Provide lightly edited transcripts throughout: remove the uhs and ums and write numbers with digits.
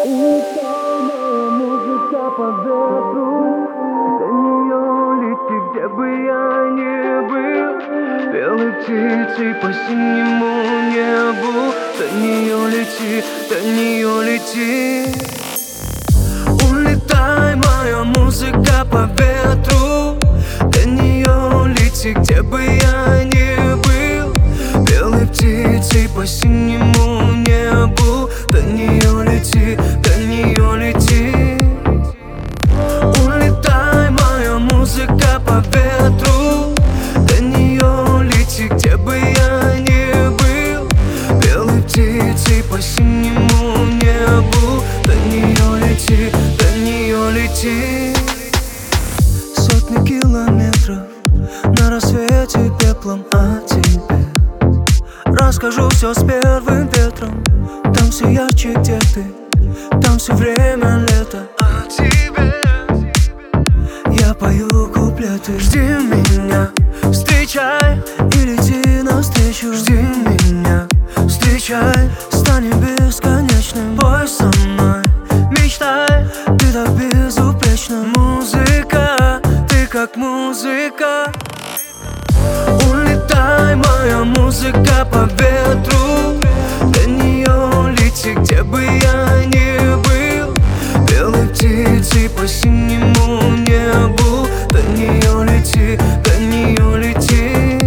Улетает моя музыка по ветру, до нее лети, где бы я ни был. Белой птицей по синему небу, до нее лети, до нее лети. Улетай, моя музыка по ветру, до нее лети, где бы я ни был. Белой птицей по синему небу, до нее лети, до нее лети. Улетай, моя музыка по ветру, до нее лети, где бы я ни был. Белой птицей по синему небу, до нее лети, до нее лети. Сотни километров на рассвете пеплом о тебе. Расскажу все с первым ветром. Там все ярче, где ты, там все время лето. О тебе я пою куплеты. Жди меня, встречай и лети навстречу. Жди меня, встречай, станем бесконечным. Пой со мной, мечтай, ты так безупречна. Музыка, ты как музыка. Улетай, моя музыка по ветру, до нее лети, где бы я ни был. Белой птицей по синему небу, до нее лети, до нее лети.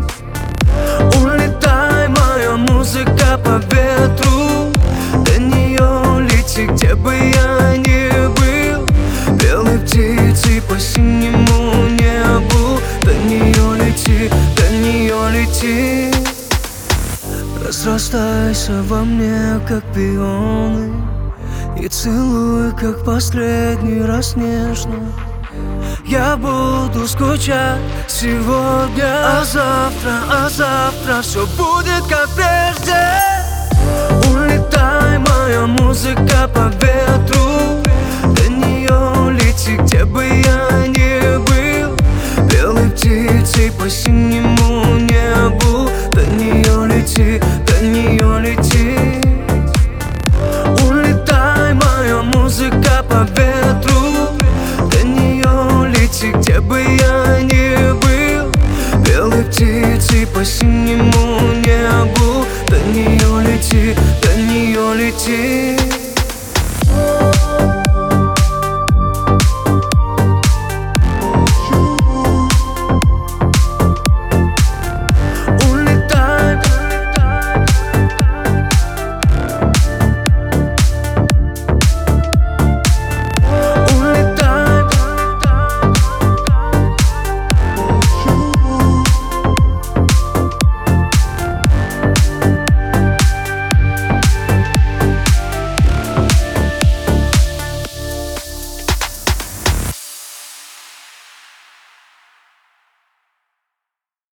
Улетай, моя музыка по ветру, до нее лети, где бы я ни был. Белой птицей по синему небу, до нее лети, до нее лети. Разрастайся во мне, как пионы, и целуй, как последний раз нежно. Я буду скучать сегодня, а завтра все будет как прежде. Улетай, моя музыка по ветру, до нее лети, где бы я ни был. Белой птицей по синему небу, до нее лети, до нее лети. Улетай, моя музыка по ветру, до нее лети, где бы я ни был. Белой птицей по синему небу, до нее лети, до нее лети.